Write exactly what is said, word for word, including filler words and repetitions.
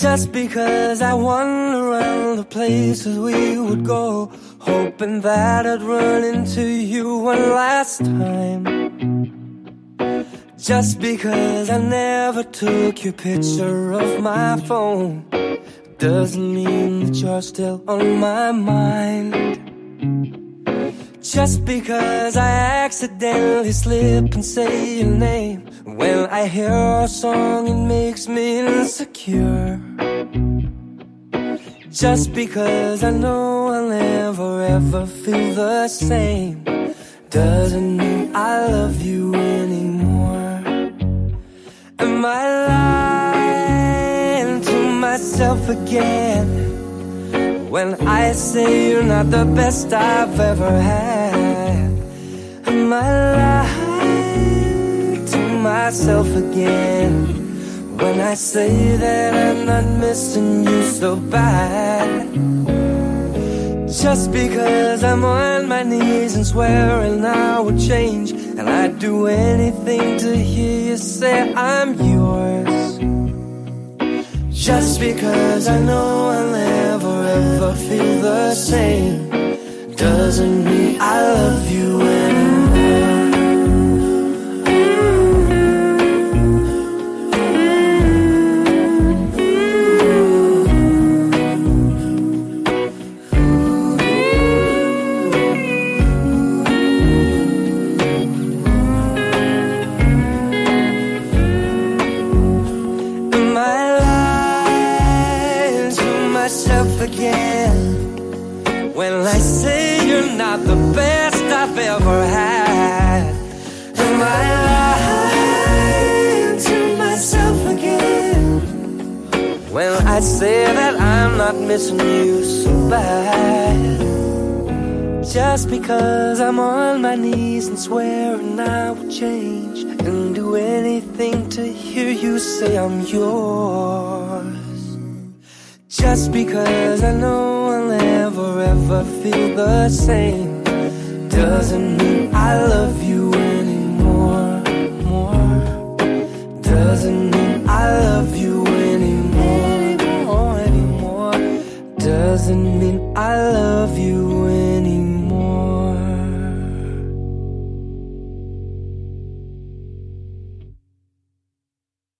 Just because I wander around the places we would go, hoping that I'd run into you one last time. Just because I never took your picture off my phone doesn't mean that you're still on my mind. Just because I accidentally slip and say your name when I hear a song, it makes me insecure. Just because I know I'll never ever feel the same doesn't mean I love you anymore. Am I lying to myself again when I say you're not the best I've ever had? Am I lying to myself again when I say that I'm not missing you so bad? Just because I'm on my knees and swearing I would change, and I'd do anything to hear you say I'm yours. Just because I know I'll never ever feel the same doesn't mean I love you anymore. Again, when I say you're not the best I've ever had. Am I lying to myself again when I say that I'm not missing you so bad? Just because I'm on my knees and swearing I will change and do anything to hear you say I'm yours. Just because I know I'll never ever feel the same doesn't mean I love